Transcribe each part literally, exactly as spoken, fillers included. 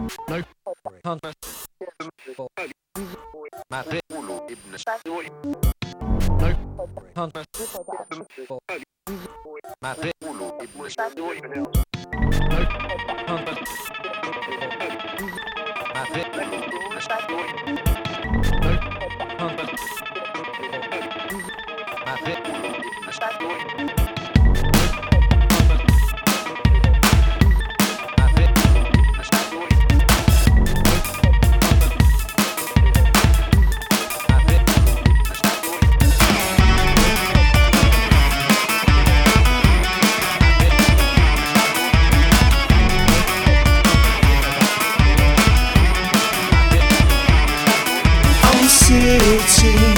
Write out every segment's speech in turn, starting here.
No hunter for Madrid. No hunter for Madrid. No hunter Madrid. No hunter Madrid. Sitting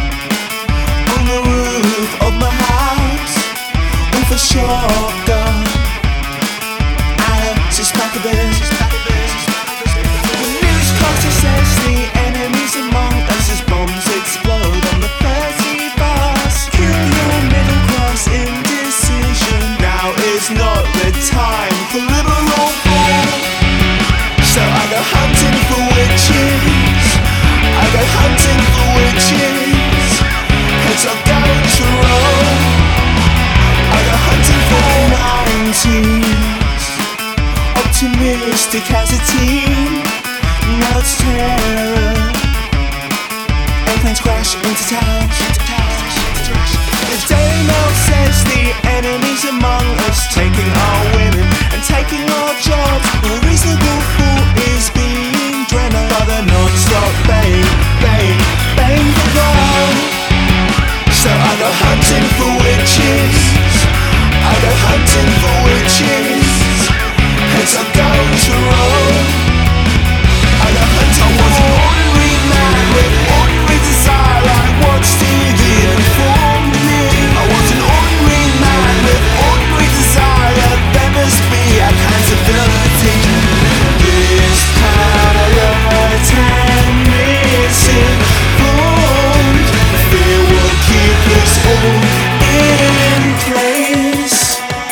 on the roof of my house with a shotgun and a six-pack of beers. The newscaster says the enemy's among us as bombs explode on the thirty bus. Kill your middle class indecision. Now is not the time for liberal war. So I go hunting for witches. I go hunting for witches. Heads are going to roll. I go hunting for nineties. Optimistic as a team. Now it's terror. Airplanes crash into towns. The Daily Mail says the enemy's among us, taking our women and taking our jobs. A reasonable fool is being dreaded by the non-stop bang, bang, bang the drum. So I go hunting for witches. I go hunting for witches. Heads are going to roll. I go hunting. I was an ordinary man with ordinary desire, like watch T V and inform me. I was an ordinary man with ordinary desire. There must be accountability. This pilot and misinformed. Fear will keep us all in place.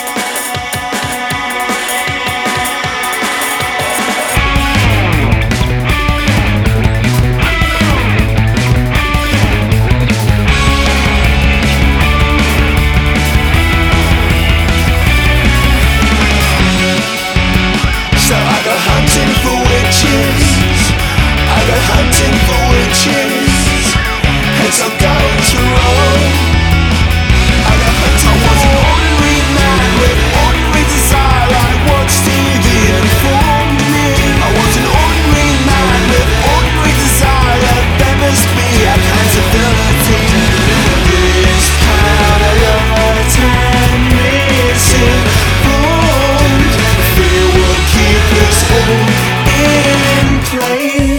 So I go hunting for witches. I go hunting for witches. Heads are going to roll. I go hunting. I was an ordinary man with ordinary desire, like watch T V and inform me. I was an ordinary man with ordinary desire. There must be accountability. This pilot and misinformed. Fear will keep us all in place.